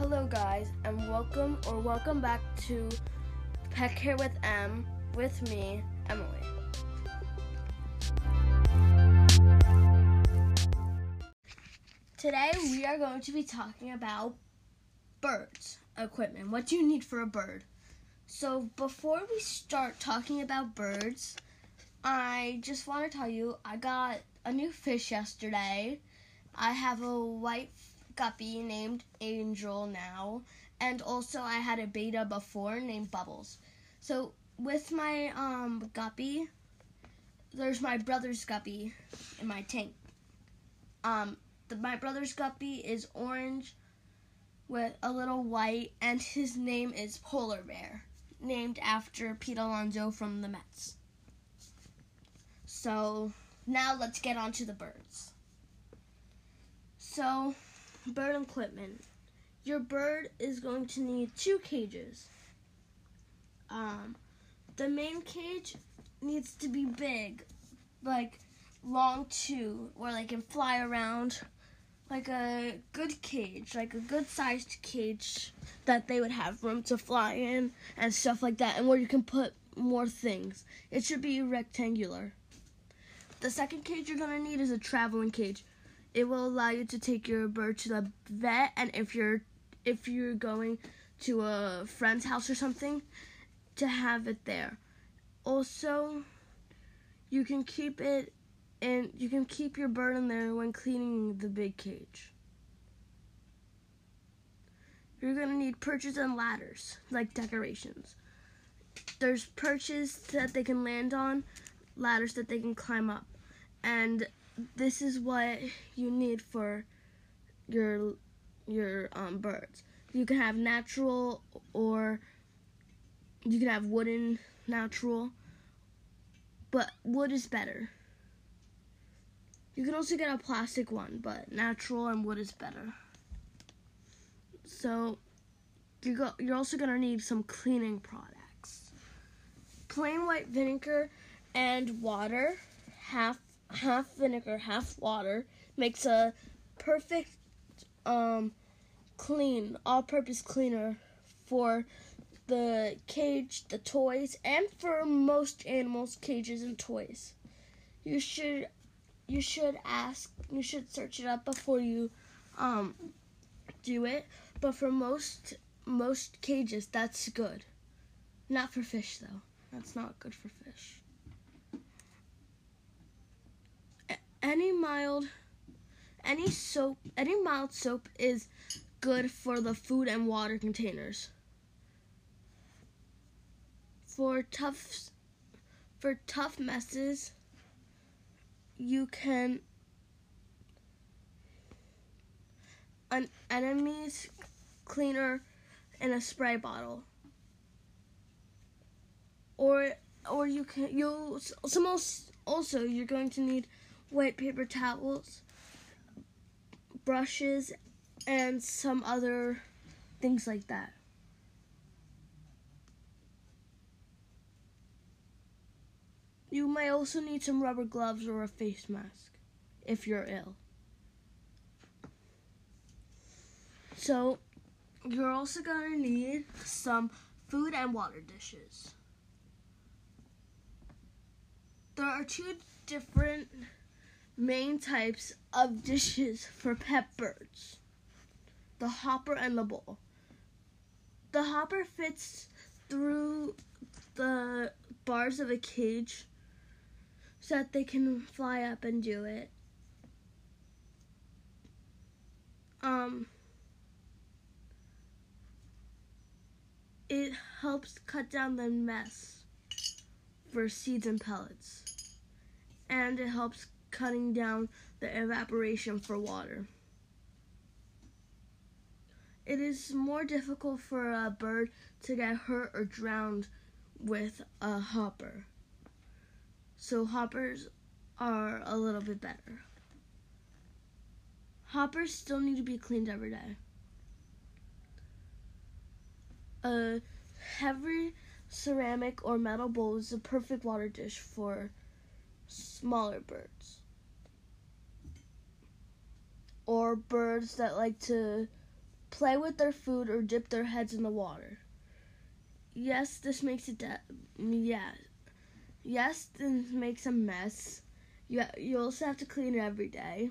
Hello guys, and welcome back to Pet Care with M with me, Emily. Today we are going to be talking about birds equipment. What do you need for a bird? So before we start talking about birds, I just want to tell you I got a new fish yesterday. I have a white guppy named Angel now, and also I had a beta before named Bubbles. So with my guppy, there's my brother's guppy in my tank. My brother's guppy is orange with a little white, and his name is Polar Bear, named after Pete Alonso from the Mets. So now let's get on to the birds. So, bird equipment. Your bird is going to need 2 cages. The main cage needs to be big, like long too, where they can fly around, like a good cage, like a good sized cage that they would have room to fly in and stuff like that, and where you can put more things. It should be rectangular. The second cage you're gonna need is a traveling cage. It will allow you to take your bird to the vet, and if you're going to a friend's house or something, to have it there. Also, you can keep your bird in there when cleaning the big cage. You're gonna need perches and ladders, like decorations. There's perches that they can land on, ladders that they can climb up, and this is what you need for your birds. You can have natural, or you can have wooden natural, but wood is better. You can also get a plastic one, but natural and wood is better. So you're also gonna need some cleaning products. Plain white vinegar and water, half vinegar, half water, makes a perfect all-purpose cleaner for the cage, the toys, and for most animals' cages and toys. You should search it up before you do it, but for most cages that's good. Not for fish though. That's not good for fish. Any mild soap is good for the food and water containers. For tough messes, you can an enemy's cleaner in a spray bottle, or you're going to need white paper towels, brushes, and some other things like that. You might also need some rubber gloves or a face mask if you're ill. So you're also going to need some food and water dishes. There are 2 different main types of dishes for pet birds: the hopper and the bowl. The hopper fits through the bars of a cage so that they can fly up and do it. It helps cut down the mess for seeds and pellets, and it helps cutting down the evaporation for water. It is more difficult for a bird to get hurt or drowned with a hopper, so hoppers are a little bit better. Hoppers still need to be cleaned every day. A heavy ceramic or metal bowl is a perfect water dish for smaller birds, or birds that like to play with their food or dip their heads in the water. Yes, this makes it Yes, this makes a mess. You also have to clean it every day.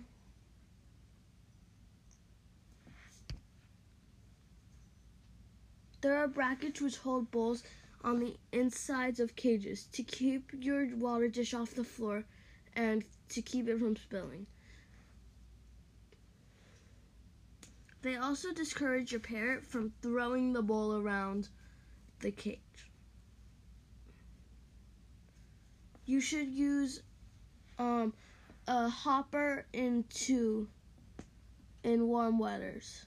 There are brackets which hold bowls on the insides of cages to keep your water dish off the floor and to keep it from spilling. They also discourage your parrot from throwing the bowl around the cage. You should use a hopper in warm weathers.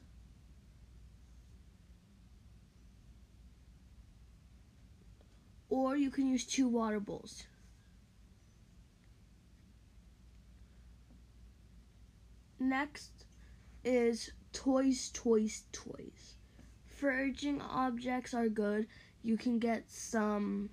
Or you can use 2 water bowls. Next is toys. Foraging objects are good. You can get some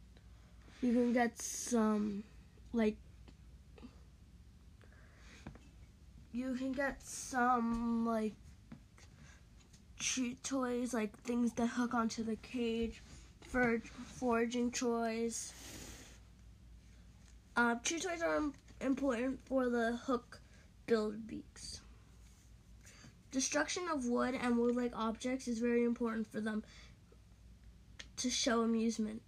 chew toys, like things that hook onto the cage, for foraging toys. Chew toys are important for the hook-billed beaks. Destruction of wood and wood-like objects is very important for them to show amusement.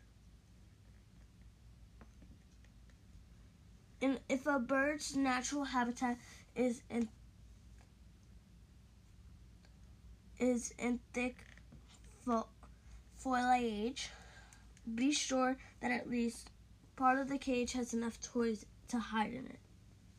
And if a bird's natural habitat is in thick foliage, be sure that at least part of the cage has enough toys to hide in it.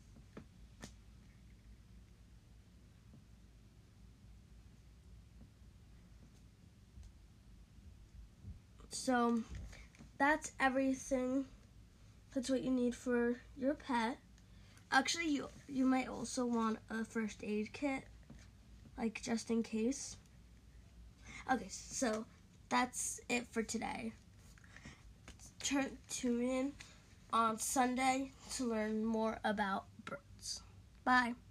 So that's everything. That's what you need for your pet. Actually, you might also want a first aid kit, like just in case. Okay, so that's it for today. Tune in on Sunday to learn more about birds. Bye.